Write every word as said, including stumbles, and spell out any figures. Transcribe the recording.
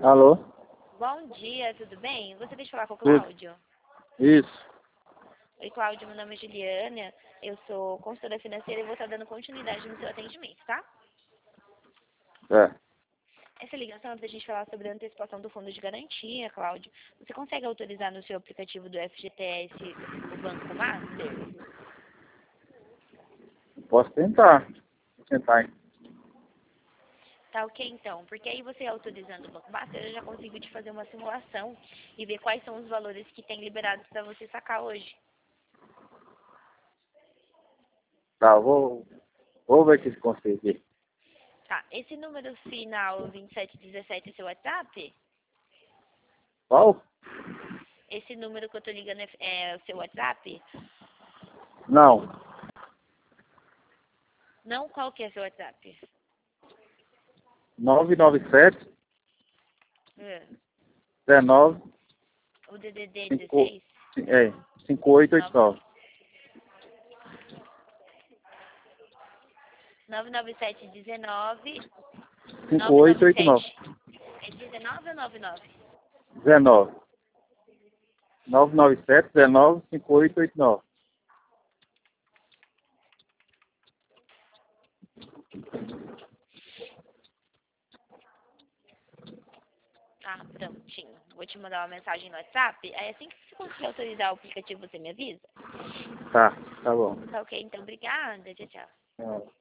Alô? Bom dia, tudo bem? Gostaria de falar com o Isso. Cláudio. Isso. Oi, Cláudio, meu nome é Juliana, eu sou consultora financeira e vou estar dando continuidade no seu atendimento, tá? É. Essa ligação é para a gente falar sobre a antecipação do fundo de garantia, Cláudio. Você consegue autorizar no seu aplicativo do F G T S o Banco Master? Posso tentar. Vou tentar. hein? Tá ok, então. Porque aí você autorizando o Banco Master, eu já consigo te fazer uma simulação e ver quais são os valores que tem liberados para você sacar hoje. Tá, vou, vou ver se consegui. Tá, esse número final vinte e sete dezessete é seu WhatsApp? Qual? Esse número que eu tô ligando é, é o seu WhatsApp? Não. Não, qual que é seu WhatsApp? nove nove sete, É. dezenove, O D D D cinco, dezesseis? é, cinco oito oito nove. nove nove sete dezenove. cinco oito oito nove. É dezenove ou nove nove? dezenove. nove nove sete, dezenove, cinco oito oito nove. Ah, prontinho. Vou te mandar uma mensagem no WhatsApp. Aí assim que você conseguir autorizar o aplicativo, você me avisa? Tá, tá bom. Tá ok, então obrigada. Tchau, tchau. É.